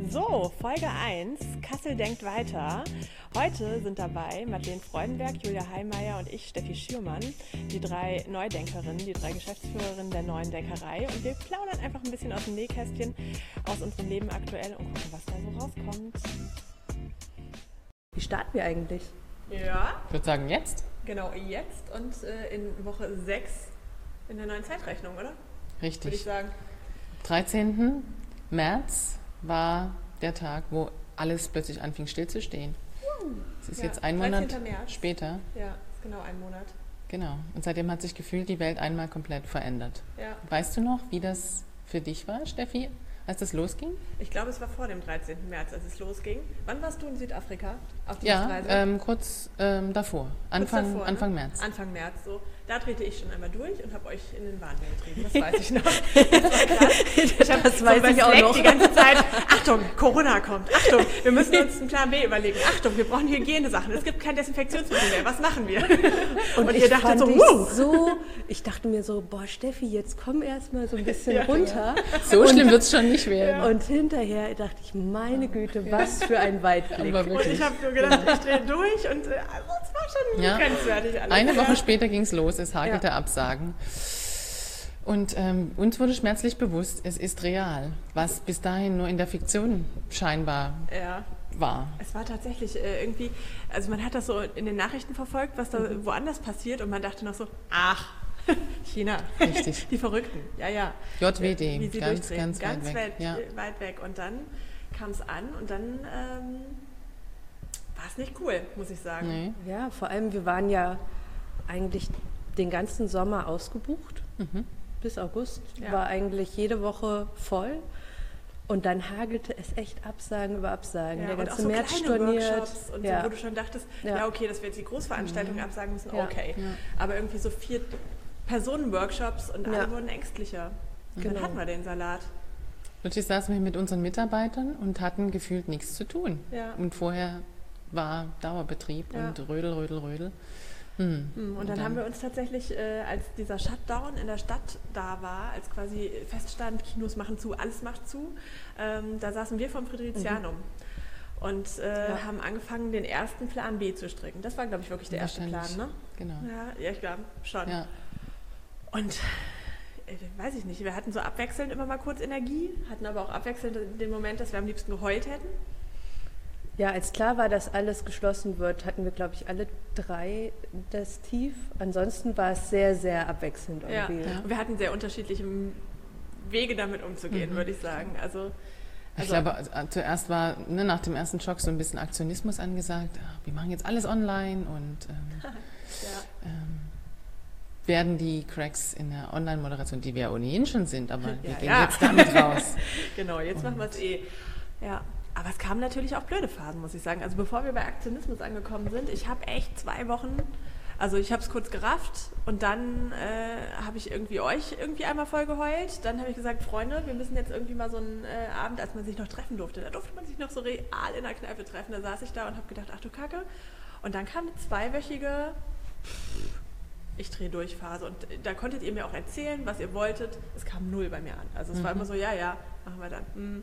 So, Folge 1, Kassel denkt weiter. Heute sind dabei Madeleine Freudenberg, Julia Heimeyer und ich, Steffi Schürmann, die drei Neudenkerinnen, die drei Geschäftsführerinnen der Neuen Denkerei. Und wir plaudern einfach ein bisschen aus dem Nähkästchen, aus unserem Leben aktuell und gucken, was da so rauskommt. Wie starten wir eigentlich? Ja, Ich würde sagen jetzt. genau, jetzt und in Woche 6 in der neuen Zeitrechnung, oder? Würde ich Richtig. sagen. 13. März war der Tag, wo alles plötzlich anfing stillzustehen. Es ist Ja, jetzt ein Monat 13. März. später. Ja, ist genau ein Monat. Genau. Und seitdem hat sich gefühlt die Welt einmal komplett verändert. Ja. Weißt du noch, wie das für dich war, Steffi, als das losging? Ich glaube, es war vor dem 13. März, als es losging. Wann warst du in Südafrika auf Ja, Dienstreise? kurz davor. Kurz Anfang, davor, ne? Anfang März. Anfang März, so. Da drehte ich schon einmal durch und habe euch in den Wahnsinn getrieben. Das weiß ich noch. Das war krass. Ich habe Das weiß ich auch Slack noch. die ganze Zeit. Achtung, Corona kommt. Achtung, wir müssen uns einen Plan B überlegen. Achtung, wir brauchen Hygienesachen. Es gibt kein Desinfektionsmittel mehr. Was machen wir? Und ihr dachtet so, ich dachte mir so, boah Steffi, jetzt komm erst mal so ein bisschen runter. So schlimm wird es schon nicht werden. Und hinterher dachte ich, meine Güte, was für ein Weitblick. Aber Und wirklich. ich habe nur gedacht, ich drehe durch und also, es war schon Ja. grenzwertig alles. Eine Woche Ja. später ging es los, es hagelte Ja. Absagen. Und uns wurde schmerzlich bewusst, es ist real, was bis dahin nur in der Fiktion scheinbar Ja. war. Es war tatsächlich irgendwie, also man hat das so in den Nachrichten verfolgt, was da woanders passiert und man dachte noch so, ach, China, Richtig. die Verrückten, ja, ja. JWD, Wie sie ganz, durchdrehen, ganz weit weg. Ja. weit weg. Und dann kam es an und dann war es nicht cool, muss ich sagen. Nee. Ja, vor allem, wir waren ja eigentlich den ganzen Sommer ausgebucht. Bis August Ja. war eigentlich jede Woche voll. Und dann hagelte es echt Absagen über Absagen. Ja, Der und ganze auch so März kleine storniert. Workshops und Ja. so, wo du schon dachtest, Ja. ja okay, dass wir jetzt die Großveranstaltungen absagen müssen, Ja. okay. Ja. Aber irgendwie so 4 Personen-Workshops und alle Ja. wurden ängstlicher. Und dann Genau. hatten wir den Salat. Plötzlich saßen wir mit unseren Mitarbeitern und hatten gefühlt nichts zu tun. Ja. Und vorher war Dauerbetrieb Ja. und Rödel, Rödel, Rödel. Und dann haben wir uns tatsächlich, als dieser Shutdown in der Stadt da war, als quasi feststand, Kinos machen zu, alles macht zu, da saßen wir vom Fridericianum und haben angefangen, den ersten Plan B zu stricken. Das war, glaube ich, wirklich der erste Plan, Wahrscheinlich. ne? Genau. Ja, ich glaube schon. Ja. Und weiß ich nicht, wir hatten so abwechselnd immer mal kurz Energie, hatten aber auch abwechselnd den Moment, dass wir am liebsten geheult hätten. Ja, als klar war, dass alles geschlossen wird, hatten wir, glaube ich, alle drei das Tief. Ansonsten war es sehr, sehr abwechselnd Ja. irgendwie. Und wir hatten sehr unterschiedliche Wege damit umzugehen, würde ich sagen. Also Ich glaube, zuerst war nach dem ersten Schock so ein bisschen Aktionismus angesagt. Wir machen jetzt alles online und ja. werden die Cracks in der Online-Moderation, die wir ja ohnehin schon sind, aber wir Ja, gehen ja. jetzt damit raus. Genau, jetzt machen wir es eh. Ja, aber es kamen natürlich auch blöde Phasen, muss ich sagen. Also bevor wir bei Aktionismus angekommen sind, ich habe echt 2 Wochen, also ich habe es kurz gerafft und dann habe ich euch einmal voll geheult. Dann habe ich gesagt, Freunde, wir müssen jetzt irgendwie mal so einen Abend, als man sich noch treffen durfte, da durfte man sich noch so real in der Kneipe treffen. Da saß ich da und habe gedacht, ach du Kacke. Und dann kam eine 2-wöchige ich drehe durch Phase und da konntet ihr mir auch erzählen, was ihr wolltet. Es kam 0 bei mir an. Also es war immer so, ja, machen wir dann.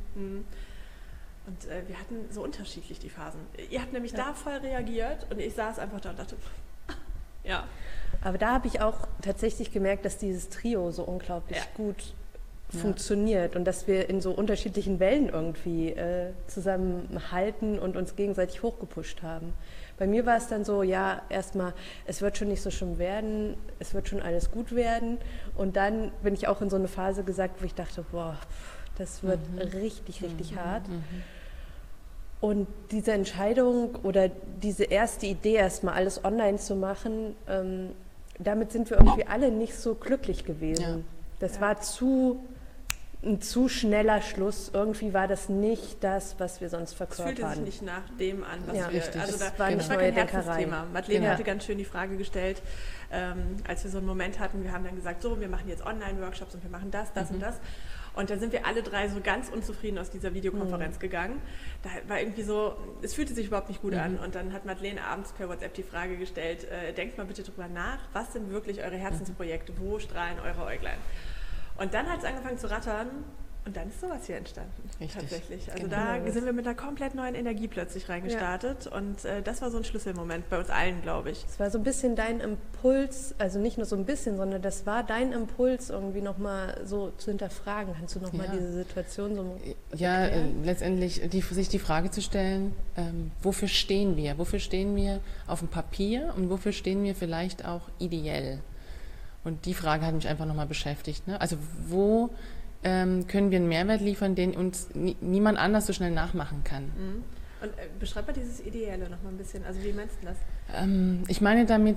Und wir hatten so unterschiedlich die Phasen. Ihr habt nämlich da voll reagiert und ich saß einfach da und dachte, ja. Aber da habe ich auch tatsächlich gemerkt, dass dieses Trio so unglaublich gut funktioniert und dass wir in so unterschiedlichen Wellen irgendwie zusammenhalten und uns gegenseitig hochgepusht haben. Bei mir war es dann so, ja, erstmal, es wird schon nicht so schlimm werden, es wird schon alles gut werden. Und dann bin ich auch in so eine Phase gesagt, wo ich dachte, boah, das wird richtig, richtig hart. Und diese Entscheidung oder diese erste Idee, erstmal alles online zu machen, damit sind wir irgendwie alle nicht so glücklich gewesen. Ja. Das war ein zu schneller Schluss. Irgendwie war das nicht das, was wir sonst Es verkörpern. fühlte sich nicht nach dem an, was Ja, wir... richtig. Also Es war nicht das war neue kein Denkerei. Herzensthema. Madeleine Ja. hatte ganz schön die Frage gestellt, als wir so einen Moment hatten, wir haben dann gesagt, so, wir machen jetzt Online-Workshops und wir machen das und das. Und da sind wir alle drei so ganz unzufrieden aus dieser Videokonferenz gegangen. Da war irgendwie so, es fühlte sich überhaupt nicht gut an. Und dann hat Madeleine abends per WhatsApp die Frage gestellt, denkt mal bitte drüber nach, was sind wirklich eure Herzensprojekte, wo strahlen eure Äuglein? Und dann hat es angefangen zu rattern Und dann ist sowas hier entstanden, Richtig. tatsächlich. Also Genau. da sind wir mit einer komplett neuen Energie plötzlich reingestartet und das war so ein Schlüsselmoment bei uns allen, glaube ich. Es war so ein bisschen dein Impuls, also nicht nur so ein bisschen, sondern das war dein Impuls, irgendwie nochmal so zu hinterfragen. Kannst du nochmal diese Situation so erklären? Letztendlich sich die Frage zu stellen, wofür stehen wir? Wofür stehen wir auf dem Papier und wofür stehen wir vielleicht auch ideell? Und die Frage hat mich einfach nochmal beschäftigt. Ne? Also wo können wir einen Mehrwert liefern, den uns niemand anders so schnell nachmachen kann. Und beschreib mal dieses Ideelle noch mal ein bisschen. Also wie meinst du das? Ich meine damit,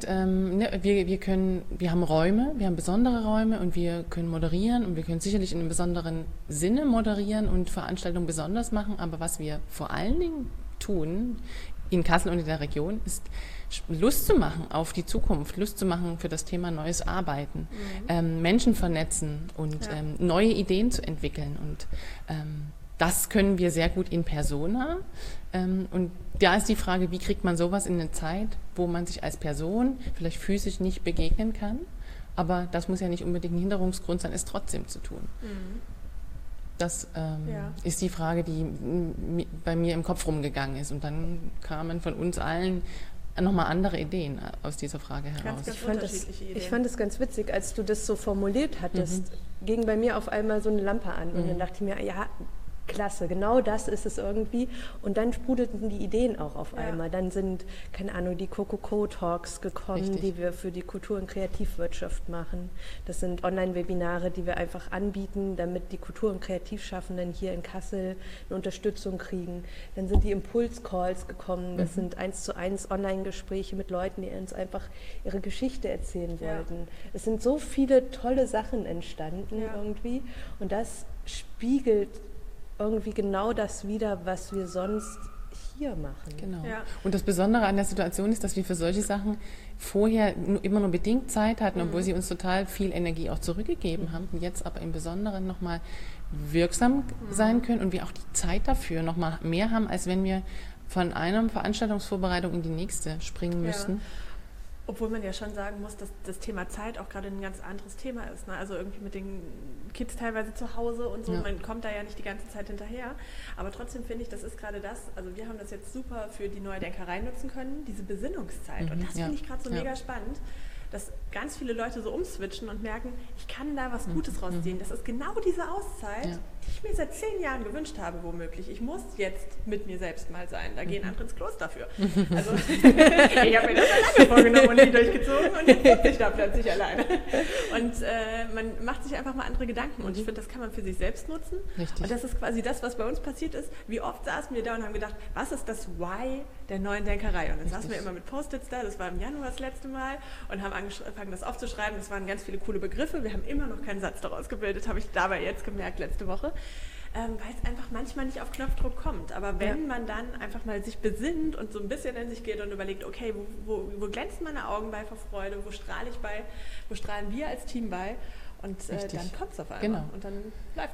wir haben Räume, wir haben besondere Räume und wir können moderieren und wir können sicherlich in einem besonderen Sinne moderieren und Veranstaltungen besonders machen, aber was wir vor allen Dingen tun in Kassel und in der Region, ist Lust zu machen auf die Zukunft, Lust zu machen für das Thema neues Arbeiten, Menschen vernetzen und neue Ideen zu entwickeln. Und das können wir sehr gut in Persona. Und da ist die Frage, wie kriegt man sowas in eine Zeit, wo man sich als Person vielleicht physisch nicht begegnen kann, aber das muss ja nicht unbedingt ein Hinderungsgrund sein, es trotzdem zu tun. Das ist die Frage, die bei mir im Kopf rumgegangen ist. Und dann kamen von uns allen nochmal andere Ideen aus dieser Frage heraus. Ich fand es ganz witzig, als du das so formuliert hattest, ging bei mir auf einmal so eine Lampe an. Und dann dachte ich mir, ja, klasse, genau das ist es irgendwie. Und dann sprudelten die Ideen auch auf einmal. Dann sind, keine Ahnung, die CocoCo-Talks gekommen, die wir für die Kultur- und Kreativwirtschaft machen. Das sind Online-Webinare, die wir einfach anbieten, damit die Kultur- und Kreativschaffenden hier in Kassel eine Unterstützung kriegen. Dann sind die Impuls-Calls gekommen. Das sind 1:1 Online-Gespräche mit Leuten, die uns einfach ihre Geschichte erzählen wollten. Es sind so viele tolle Sachen entstanden irgendwie. Und das spiegelt irgendwie genau das wieder, was wir sonst hier machen. Genau. Ja. Und das Besondere an der Situation ist, dass wir für solche Sachen vorher immer nur bedingt Zeit hatten, obwohl sie uns total viel Energie auch zurückgegeben haben und jetzt aber im Besonderen nochmal wirksam sein können und wir auch die Zeit dafür nochmal mehr haben, als wenn wir von einer Veranstaltungsvorbereitung in die nächste springen müssten. Obwohl man ja schon sagen muss, dass das Thema Zeit auch gerade ein ganz anderes Thema ist. Ne? Also irgendwie mit den Kids teilweise zu Hause und so, man kommt da ja nicht die ganze Zeit hinterher. Aber trotzdem finde ich, das ist gerade das, also wir haben das jetzt super für die Neue Denkerei nutzen können, diese Besinnungszeit. Und das finde ich gerade so mega spannend, dass ganz viele Leute so umswitchen und merken, ich kann da was Gutes rausziehen. Das ist genau diese Auszeit, die ich mir seit 10 Jahren gewünscht habe, womöglich. Ich muss jetzt mit mir selbst mal sein. Da gehen andere ins Kloster für. Also ich habe mir das lange vorgenommen und nie durchgezogen und jetzt sitze ich da plötzlich alleine. Und man macht sich einfach mal andere Gedanken und ich finde, das kann man für sich selbst nutzen. Richtig. Und das ist quasi das, was bei uns passiert ist. Wie oft saßen wir da und haben gedacht, was ist das Why der Neuen Denkerei? Und dann saßen wir immer mit Post-its da, das war im Januar das letzte Mal, und haben angefangen, das aufzuschreiben. Das waren ganz viele coole Begriffe. Wir haben immer noch keinen Satz daraus gebildet, habe ich dabei jetzt gemerkt letzte Woche, weil es einfach manchmal nicht auf Knopfdruck kommt. Aber wenn man dann einfach mal sich besinnt und so ein bisschen in sich geht und überlegt, okay, wo glänzen meine Augen bei vor Freude, wo strahle ich bei, wo strahlen wir als Team bei, und dann kommt es auf einmal und dann läuft's.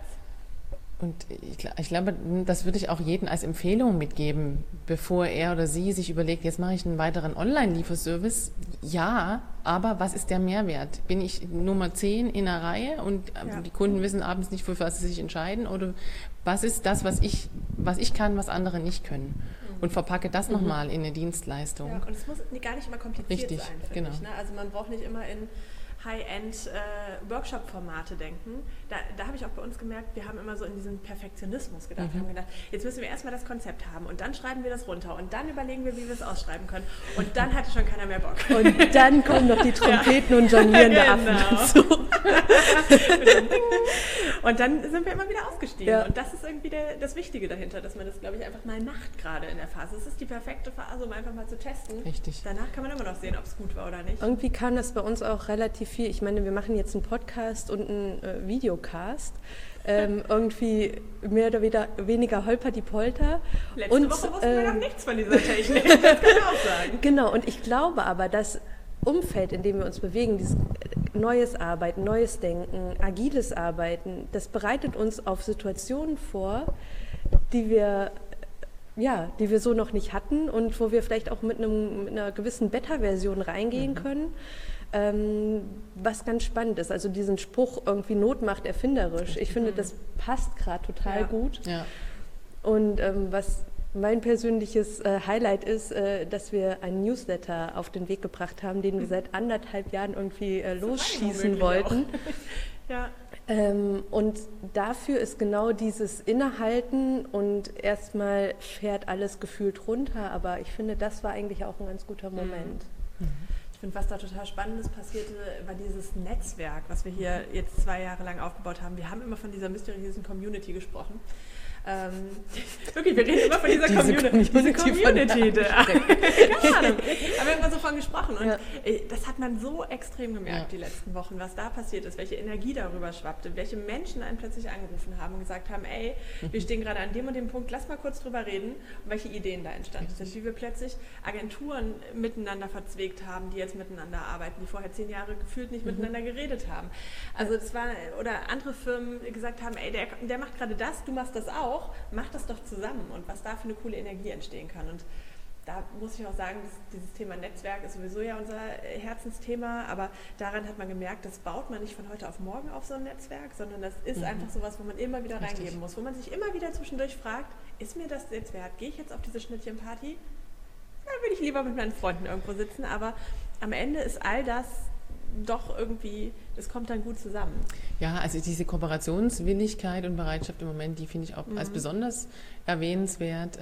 Und ich glaube, das würde ich auch jedem als Empfehlung mitgeben, bevor er oder sie sich überlegt, jetzt mache ich einen weiteren Online-Lieferservice. Ja, aber was ist der Mehrwert? Bin ich Nummer 10 in einer Reihe und die Kunden wissen abends nicht, für was sie sich entscheiden? Oder was ist das, was ich kann, was andere nicht können? Und verpacke das nochmal in eine Dienstleistung. Ja, und es muss gar nicht immer kompliziert sein, finde ich. Ne? Also man braucht nicht immer in High-End-Workshop-Formate denken. Da habe ich auch bei uns gemerkt, wir haben immer so in diesen Perfektionismus gedacht. Wir haben gedacht, jetzt müssen wir erstmal das Konzept haben und dann schreiben wir das runter und dann überlegen wir, wie wir es ausschreiben können. Und dann hatte schon keiner mehr Bock. Und dann kommen noch die Trompeten und jonglierende Affen dazu. Und dann sind wir immer wieder ausgestiegen. Ja. Und das ist irgendwie das Wichtige dahinter, dass man das, glaube ich, einfach mal macht gerade in der Phase. Es ist die perfekte Phase, um einfach mal zu testen. Richtig. Danach kann man immer noch sehen, ob es gut war oder nicht. Irgendwie kam das bei uns auch relativ viel. Ich meine, wir machen jetzt einen Podcast und einen Videocast. Irgendwie mehr oder weniger holper-die-Polter. Letzte Woche wussten wir noch nichts von dieser Technik, das kann man auch sagen. Genau, und ich glaube aber, das Umfeld, in dem wir uns bewegen, dieses neues Arbeiten, neues Denken, agiles Arbeiten, das bereitet uns auf Situationen vor, die wir die wir so noch nicht hatten und wo wir vielleicht auch mit einer gewissen Beta-Version reingehen können. Was ganz spannend ist, also diesen Spruch irgendwie Not macht erfinderisch. Ich finde, das passt gerade total gut. Ja. Und was mein persönliches Highlight ist, dass wir einen Newsletter auf den Weg gebracht haben, den wir seit 1,5 Jahren irgendwie losschießen wollten. Ja. Und dafür ist genau dieses Innehalten und erstmal fährt alles gefühlt runter, aber ich finde, das war eigentlich auch ein ganz guter Moment. Ich finde, was da total Spannendes passierte, war dieses Netzwerk, was wir hier jetzt 2 Jahre lang aufgebaut haben. Wir haben immer von dieser mysteriösen Community gesprochen. Wirklich, wir reden immer von dieser Community. Keine Ahnung. Aber wir haben immer so von gesprochen. Und das hat man so extrem gemerkt, die letzten Wochen, was da passiert ist, welche Energie darüber schwappte, welche Menschen einen plötzlich angerufen haben und gesagt haben, ey, wir stehen gerade an dem und dem Punkt, lass mal kurz drüber reden, und welche Ideen da entstanden sind. Wie wir plötzlich Agenturen miteinander verzwegt haben, die jetzt miteinander arbeiten, die vorher 10 Jahre gefühlt nicht miteinander geredet haben. Also das war, oder andere Firmen gesagt haben, ey, der macht gerade das, du machst das auch. Macht das doch zusammen und was da für eine coole Energie entstehen kann. Und da muss ich auch sagen, dass dieses Thema Netzwerk ist sowieso ja unser Herzensthema, aber daran hat man gemerkt, das baut man nicht von heute auf morgen auf so ein Netzwerk, sondern das ist einfach sowas, wo man immer wieder reingeben muss, wo man sich immer wieder zwischendurch fragt, ist mir das jetzt wert? Gehe ich jetzt auf diese Schnittchenparty? Dann würde ich lieber mit meinen Freunden irgendwo sitzen, aber am Ende ist all das doch irgendwie, das kommt dann gut zusammen. Ja, also diese Kooperationswilligkeit und Bereitschaft im Moment, die finde ich auch als besonders erwähnenswert.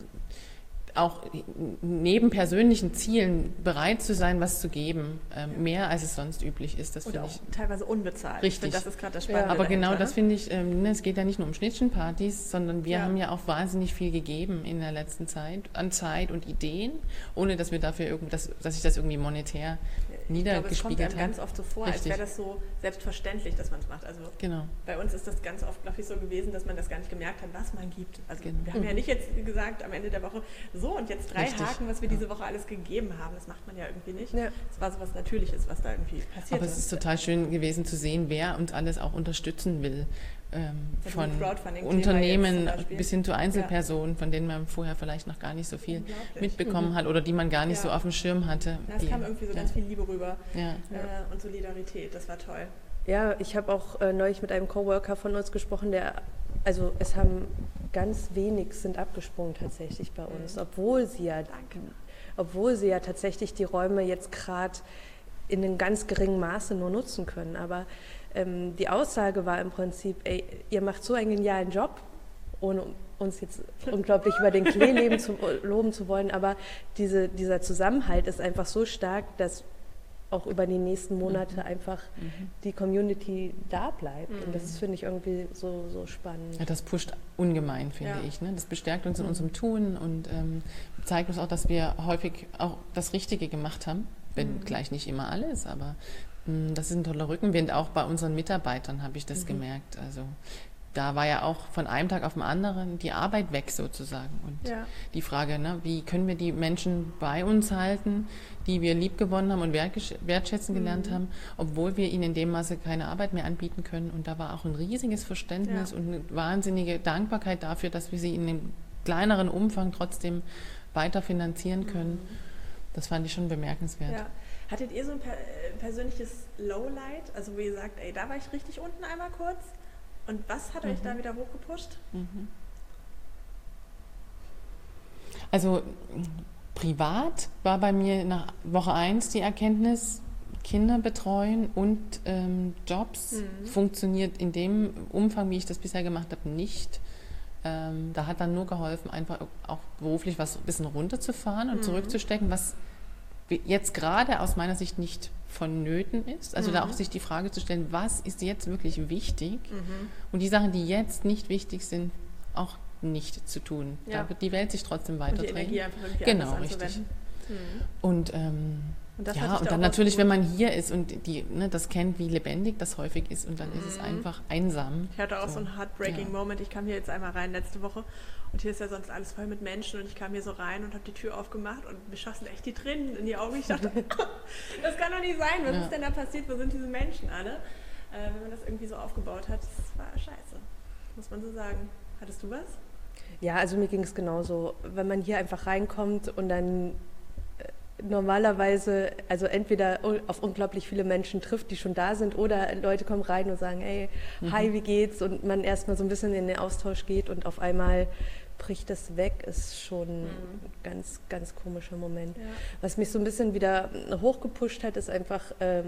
Auch neben persönlichen Zielen bereit zu sein, was zu geben, mehr als es sonst üblich ist. Das finde ich teilweise unbezahlt. Richtig. Ich finde, das ist gerade das Spannende. Aber dahinter, genau das finde ich, es geht ja nicht nur um Schnittchenpartys, sondern wir haben ja auch wahnsinnig viel gegeben in der letzten Zeit, an Zeit und Ideen, ohne dass wir dafür dass ich das irgendwie monetär niedergespiegelt habe. Es kommt einem ganz oft so vor, als wäre das so selbstverständlich, dass man es macht. Also bei uns ist das ganz oft, glaube ich, so gewesen, dass man das gar nicht gemerkt hat, was man gibt. Also wir haben ja nicht jetzt gesagt am Ende der Woche, so und jetzt 3 Haken, was wir diese Woche alles gegeben haben. Das macht man ja irgendwie nicht. Es war so was Natürliches, was da irgendwie passiert ist. Aber es ist total schön gewesen zu sehen, wer uns alles auch unterstützen will. Von Unternehmen bis hin zu Einzelpersonen, von denen man vorher vielleicht noch gar nicht so viel mitbekommen hat oder die man gar nicht so auf dem Schirm hatte. Es kam irgendwie so ganz viel Liebe rüber und Solidarität, das war toll. Ja, ich habe auch neulich mit einem Coworker von uns gesprochen, es haben ganz wenig sind abgesprungen tatsächlich bei uns, obwohl sie ja tatsächlich die Räume jetzt gerade in einem ganz geringen Maße nur nutzen können, aber die Aussage war im Prinzip, ey, ihr macht so einen genialen Job, ohne uns jetzt unglaublich über den Klee loben zu wollen, aber dieser Zusammenhalt ist einfach so stark, dass auch über die nächsten Monate einfach die Community da bleibt. Und das finde ich irgendwie so spannend. Ja, das pusht ungemein, finde ich. Ne? Das bestärkt uns in unserem Tun und zeigt uns auch, dass wir häufig auch das Richtige gemacht haben. Wenn gleich nicht immer alles, aber das ist ein toller Rückenwind. Auch bei unseren Mitarbeitern habe ich das gemerkt. Also da war ja auch von einem Tag auf den anderen die Arbeit weg sozusagen. Und die Frage, wie können wir die Menschen bei uns halten, die wir liebgewonnen haben und wertschätzen gelernt haben, obwohl wir ihnen in dem Maße keine Arbeit mehr anbieten können. Und da war auch ein riesiges Verständnis und eine wahnsinnige Dankbarkeit dafür, dass wir sie in einem kleineren Umfang trotzdem weiter finanzieren können. Das fand ich schon bemerkenswert. Ja. Hattet ihr so ein persönliches Lowlight, also wo ihr sagt, ey, da war ich richtig unten einmal kurz? Und was hat euch da wieder hochgepusht? Also privat war bei mir nach Woche 1 die Erkenntnis, Kinder betreuen und Jobs funktioniert in dem Umfang, wie ich das bisher gemacht habe, nicht. Da hat dann nur geholfen, einfach auch beruflich was ein bisschen runterzufahren und zurückzustecken, was jetzt gerade aus meiner Sicht nicht vonnöten ist. Also da auch sich die Frage zu stellen, was ist jetzt wirklich wichtig? Und die Sachen, die jetzt nicht wichtig sind, auch nicht zu tun. Da wird die Welt sich trotzdem weiter drehen. Und die Energie einfach irgendwie anders richtig. Und dann natürlich, wenn man hier ist und das kennt, wie lebendig das häufig ist und dann ist es einfach einsam. Ich hatte auch so einen heartbreaking Moment. Ich kam hier jetzt einmal rein letzte Woche und hier ist ja sonst alles voll mit Menschen und ich kam hier so rein und habe die Tür aufgemacht und mir schossen echt die Tränen in die Augen. Ich dachte, das kann doch nicht sein. Was ist denn da passiert? Wo sind diese Menschen alle? Wenn man das irgendwie so aufgebaut hat, das war scheiße. Muss man so sagen. Hattest du was? Ja, also mir ging es genauso. Wenn man hier einfach reinkommt und dann normalerweise, also entweder auf unglaublich viele Menschen trifft, die schon da sind, oder Leute kommen rein und sagen, ey, hi, wie geht's? Und man erstmal so ein bisschen in den Austausch geht und auf einmal bricht das weg, ist schon ein ganz, ganz komischer Moment. Ja. Was mich so ein bisschen wieder hochgepusht hat, ist einfach,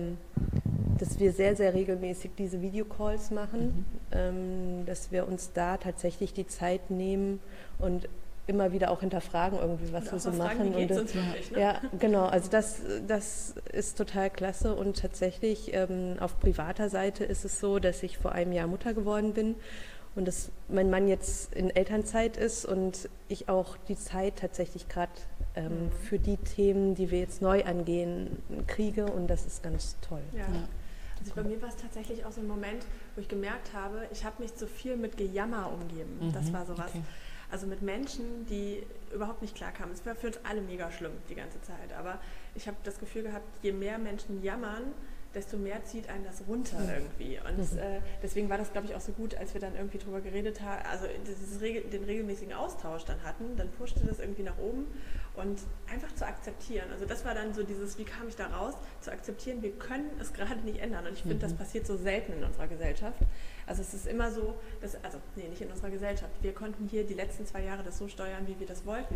dass wir sehr, sehr regelmäßig diese Videocalls machen, dass wir uns da tatsächlich die Zeit nehmen und immer wieder auch hinterfragen irgendwie, was wir so machen. Wie geht's uns wirklich, ne? Ja, genau. Also das ist total klasse und tatsächlich auf privater Seite ist es so, dass ich vor einem Jahr Mutter geworden bin und dass mein Mann jetzt in Elternzeit ist und ich auch die Zeit tatsächlich gerade für die Themen, die wir jetzt neu angehen, kriege und das ist ganz toll. Ja. Also bei mir war es tatsächlich auch so ein Moment, wo ich gemerkt habe, ich habe mich zu viel mit Gejammer umgeben. Das war sowas. Okay. Also mit Menschen, die überhaupt nicht klarkamen. Es war für uns alle mega schlimm die ganze Zeit. Aber ich habe das Gefühl gehabt, je mehr Menschen jammern, desto mehr zieht einen das runter irgendwie. Und deswegen war das, glaube ich, auch so gut, als wir dann irgendwie drüber geredet haben, also den regelmäßigen Austausch dann hatten, dann pushte das irgendwie nach oben und einfach zu akzeptieren. Also das war dann so dieses, wie kam ich da raus, zu akzeptieren, wir können es gerade nicht ändern. Und ich finde, das passiert so selten in unserer Gesellschaft. Also es ist immer so, nicht in unserer Gesellschaft. Wir konnten hier die letzten 2 Jahre das so steuern, wie wir das wollten.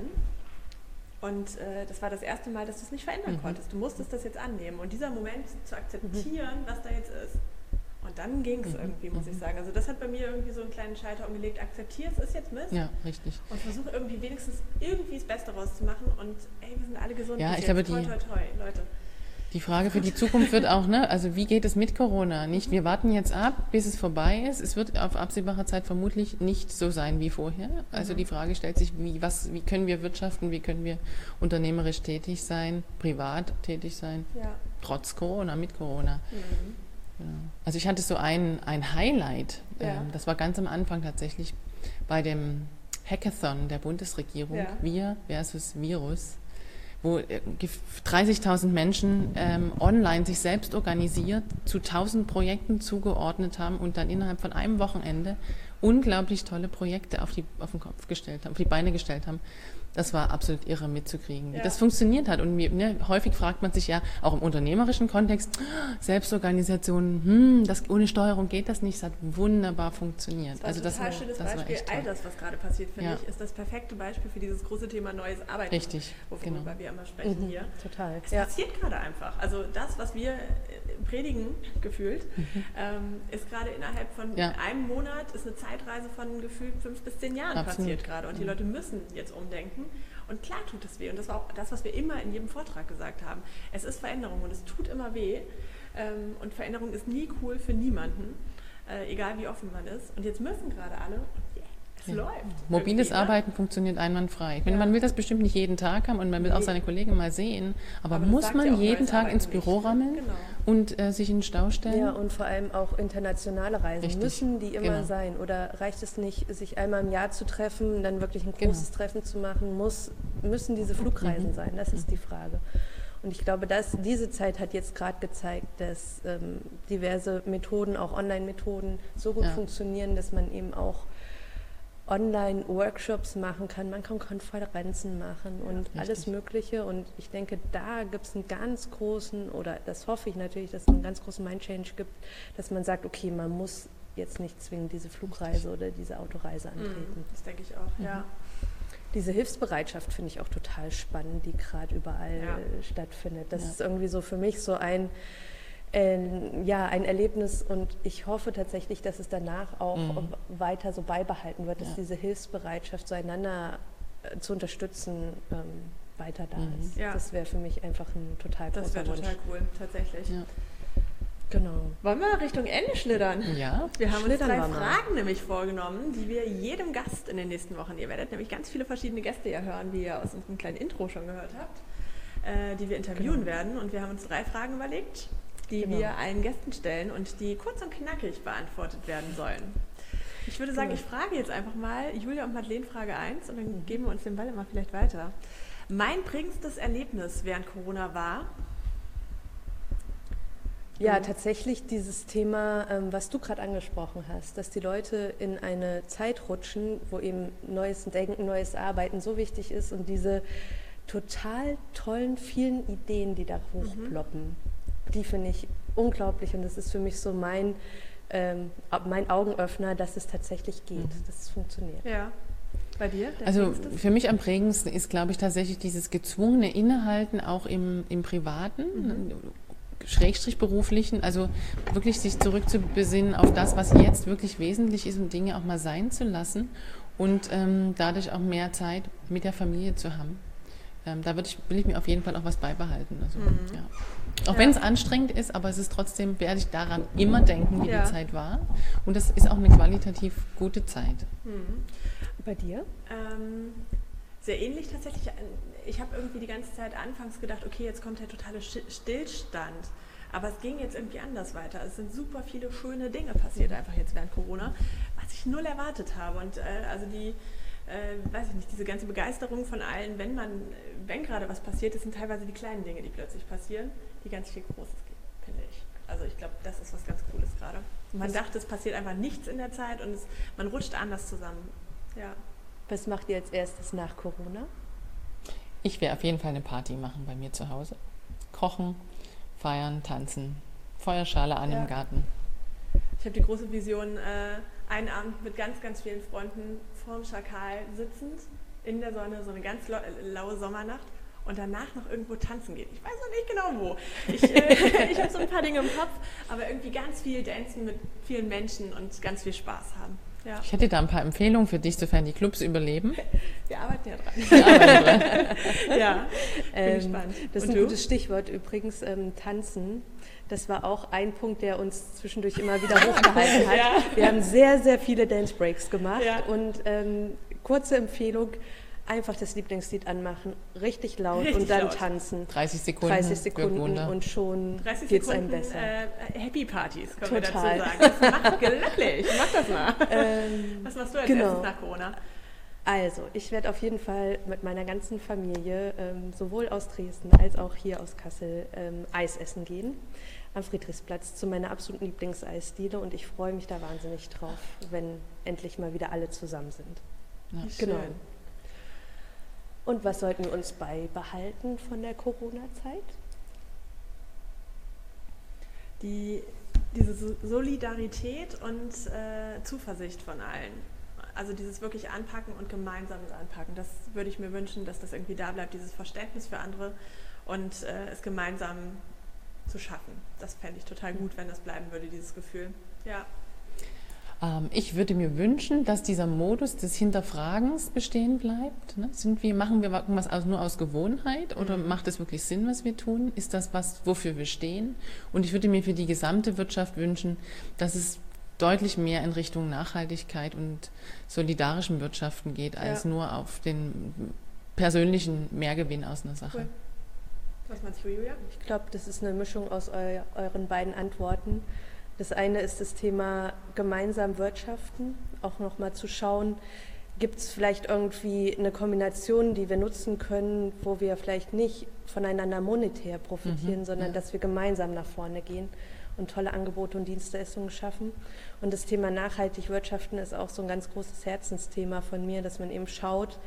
Und das war das erste Mal, dass du es nicht verändern konntest. Du musstest das jetzt annehmen. Und dieser Moment zu akzeptieren, was da jetzt ist. Und dann ging es irgendwie, muss ich sagen. Also das hat bei mir irgendwie so einen kleinen Schalter umgelegt. Akzeptiere es, ist jetzt Mist. Ja, richtig. Und versuche irgendwie wenigstens irgendwie das Beste rauszumachen. Und ey, wir sind alle gesund. Ja, ich glaube, toi, Leute. Die Frage für die Zukunft wird auch, ne, also wie geht es mit Corona? Nicht, wir warten jetzt ab, bis es vorbei ist. Es wird auf absehbare Zeit vermutlich nicht so sein wie vorher. Also die Frage stellt sich, wie können wir wirtschaften, wie können wir unternehmerisch tätig sein, privat tätig sein, trotz Corona, mit Corona. Genau. Also ich hatte so ein Highlight, das war ganz am Anfang tatsächlich bei dem Hackathon der Bundesregierung, Wir versus Virus, wo 30.000 Menschen online sich selbst organisiert, zu 1.000 Projekten zugeordnet haben und dann innerhalb von einem Wochenende unglaublich tolle Projekte auf die Beine gestellt haben. Das war absolut irre mitzukriegen, wie das funktioniert hat. Und häufig fragt man sich ja, auch im unternehmerischen Kontext, Selbstorganisation, ohne Steuerung geht das nicht, es hat wunderbar funktioniert. Das war ein total schönes Beispiel. All das, was gerade passiert, finde ich, ist das perfekte Beispiel für dieses große Thema neues Arbeiten. Richtig, worüber wir immer sprechen hier. Total. Es passiert gerade einfach. Also das, was wir predigen, gefühlt, ist gerade innerhalb von einem Monat, ist eine Zeitreise von gefühlt 5 bis 10 Jahren passiert gerade. Und die Leute müssen jetzt umdenken. Und klar tut es weh. Und das war auch das, was wir immer in jedem Vortrag gesagt haben. Es ist Veränderung und es tut immer weh. Und Veränderung ist nie cool für niemanden, egal wie offen man ist. Und jetzt müssen gerade alle. Es läuft. Mobiles Arbeiten funktioniert einwandfrei. Ich meine, man will das bestimmt nicht jeden Tag haben und man will auch seine Kollegen mal sehen. Aber muss man jeden Tag ins Büro rammeln und sich in den Stau stellen? Ja, und vor allem auch internationale Reisen. Müssen die immer sein? Oder reicht es nicht, sich einmal im Jahr zu treffen, dann wirklich ein großes Treffen zu machen? Müssen diese Flugreisen sein? Das ist die Frage. Und ich glaube, diese Zeit hat jetzt gerade gezeigt, dass diverse Methoden, auch Online-Methoden, so gut funktionieren, dass man eben auch Online-Workshops machen kann, man kann Konferenzen machen und alles Mögliche. Und ich denke, da gibt es einen ganz großen, oder das hoffe ich natürlich, dass es einen ganz großen Mind-Change gibt, dass man sagt, okay, man muss jetzt nicht zwingend diese Flugreise oder diese Autoreise antreten. Das denke ich auch, ja. Diese Hilfsbereitschaft finde ich auch total spannend, die gerade überall stattfindet. Das ist irgendwie so für mich so ein Erlebnis und ich hoffe tatsächlich, dass es danach auch weiter so beibehalten wird, dass diese Hilfsbereitschaft, so einander zu unterstützen, weiter da ist. Ja. Das wäre für mich einfach ein total großer Wunsch. Das wäre total cool, tatsächlich. Ja. Genau. Wollen wir Richtung Ende schlittern? Ja. Wir haben uns 3 Fragen nämlich vorgenommen, die wir jedem Gast in den nächsten Wochen, ihr werdet nämlich ganz viele verschiedene Gäste ja hören, wie ihr aus unserem kleinen Intro schon gehört habt, die wir interviewen werden. Und wir haben uns 3 Fragen überlegt, die wir allen Gästen stellen und die kurz und knackig beantwortet werden sollen. Ich würde sagen, ich frage jetzt einfach mal Julia und Madeleine Frage 1 und dann geben wir uns den Ball immer vielleicht weiter. Mein prägendstes Erlebnis während Corona war Ja, tatsächlich dieses Thema, was du gerade angesprochen hast, dass die Leute in eine Zeit rutschen, wo eben neues Denken, neues Arbeiten so wichtig ist und diese total tollen, vielen Ideen, die da hochploppen, die finde ich unglaublich und das ist für mich so mein Augenöffner, dass es tatsächlich geht, dass es funktioniert. Ja. Bei dir? Also für mich am prägendsten ist, glaube ich, tatsächlich dieses gezwungene Innehalten auch im Privaten, Schrägstrich beruflichen, also wirklich sich zurückzubesinnen auf das, was jetzt wirklich wesentlich ist und Dinge auch mal sein zu lassen und dadurch auch mehr Zeit mit der Familie zu haben. Da will ich mir auf jeden Fall auch was beibehalten. Also, ja. Auch wenn es anstrengend ist, aber es ist trotzdem, werde ich daran immer denken, wie die Zeit war. Und das ist auch eine qualitativ gute Zeit. Bei dir? Sehr ähnlich tatsächlich. Ich habe irgendwie die ganze Zeit anfangs gedacht, okay, jetzt kommt der totale Stillstand. Aber es ging jetzt irgendwie anders weiter. Es sind super viele schöne Dinge passiert einfach jetzt während Corona, was ich null erwartet habe. Und also weiß ich nicht, diese ganze Begeisterung von allen, wenn gerade was passiert, das sind teilweise die kleinen Dinge, die plötzlich passieren, die ganz viel Großes geben, finde ich. Also ich glaube, das ist was ganz Cooles gerade. Man dachte, es passiert einfach nichts in der Zeit und man rutscht anders zusammen. Ja. Was macht ihr als erstes nach Corona? Ich werde auf jeden Fall eine Party machen bei mir zu Hause. Kochen, feiern, tanzen, Feuerschale an im Garten. Ich habe die große Vision, einen Abend mit ganz, ganz vielen Freunden vorm Schakal sitzend, in der Sonne, so eine ganz laue Sommernacht und danach noch irgendwo tanzen gehen. Ich weiß noch nicht genau wo. Ich habe so ein paar Dinge im Kopf, aber irgendwie ganz viel dancen mit vielen Menschen und ganz viel Spaß haben. Ja. Ich hätte da ein paar Empfehlungen für dich, sofern die Clubs überleben. Wir arbeiten ja dran. Ja, bin gespannt. Das ist ein gutes Stichwort übrigens, Tanzen. Das war auch ein Punkt, der uns zwischendurch immer wieder hochgehalten hat. Ja. Wir haben sehr, sehr viele Dance Breaks gemacht und kurze Empfehlung, einfach das Lieblingslied anmachen, richtig laut und dann tanzen. 30 Sekunden. 30 Sekunden und schon geht es einem besser. Happy Partys, können wir dazu sagen. Das macht glücklich. Mach das mal. Was machst du als erstes nach Corona? Also, ich werde auf jeden Fall mit meiner ganzen Familie, sowohl aus Dresden als auch hier aus Kassel, Eis essen gehen. Am Friedrichsplatz zu meiner absoluten Lieblingseisdiele und ich freue mich da wahnsinnig drauf, wenn endlich mal wieder alle zusammen sind. Ja, genau. Schön. Und was sollten wir uns beibehalten von der Corona-Zeit? Diese Solidarität und Zuversicht von allen. Also dieses wirklich Anpacken und gemeinsames Anpacken. Das würde ich mir wünschen, dass das irgendwie da bleibt, dieses Verständnis für andere und es gemeinsam zu schaffen. Das fände ich total gut, wenn das bleiben würde, dieses Gefühl. Ja. Ich würde mir wünschen, dass dieser Modus des Hinterfragens bestehen bleibt. Ne? Machen wir was nur aus Gewohnheit oder macht es wirklich Sinn, was wir tun? Ist das was, wofür wir stehen? Und ich würde mir für die gesamte Wirtschaft wünschen, dass es deutlich mehr in Richtung Nachhaltigkeit und solidarischem Wirtschaften geht, als nur auf den persönlichen Mehrgewinn aus einer Sache. Cool. Was meinst du, Julia? Ich glaube, das ist eine Mischung aus euren beiden Antworten. Das eine ist das Thema gemeinsam wirtschaften, auch nochmal zu schauen, gibt es vielleicht irgendwie eine Kombination, die wir nutzen können, wo wir vielleicht nicht voneinander monetär profitieren, sondern dass wir gemeinsam nach vorne gehen und tolle Angebote und Dienstleistungen schaffen. Und das Thema nachhaltig wirtschaften ist auch so ein ganz großes Herzensthema von mir, dass man eben schaut,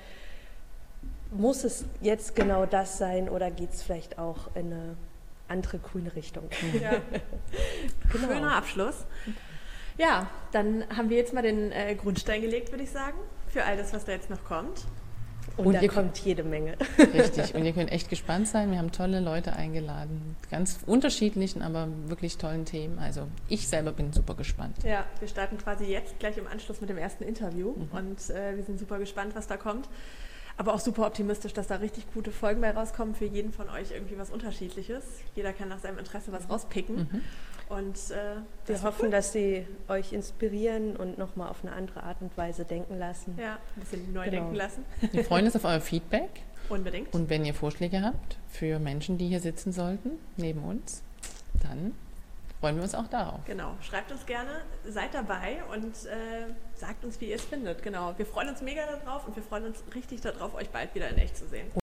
muss es jetzt genau das sein oder geht es vielleicht auch in eine andere grüne Richtung? Ja. Genau. Schöner Abschluss. Ja, dann haben wir jetzt mal den Grundstein gelegt, würde ich sagen, für all das, was da jetzt noch kommt. Und da kommt jede Menge. Richtig, und ihr könnt echt gespannt sein. Wir haben tolle Leute eingeladen, ganz unterschiedlichen, aber wirklich tollen Themen. Also ich selber bin super gespannt. Ja, wir starten quasi jetzt gleich im Anschluss mit dem ersten Interview und wir sind super gespannt, was da kommt. Aber auch super optimistisch, dass da richtig gute Folgen bei rauskommen. Für jeden von euch irgendwie was Unterschiedliches. Jeder kann nach seinem Interesse was rauspicken. Und wir hoffen, dass sie euch inspirieren und nochmal auf eine andere Art und Weise denken lassen. Ja, ein bisschen neu denken lassen. Wir freuen uns auf euer Feedback. Unbedingt. Und wenn ihr Vorschläge habt für Menschen, die hier sitzen sollten, neben uns, dann freuen wir uns auch darauf. Genau, schreibt uns gerne, seid dabei und sagt uns, wie ihr es findet. Genau, wir freuen uns mega darauf und wir freuen uns richtig darauf, euch bald wieder in echt zu sehen.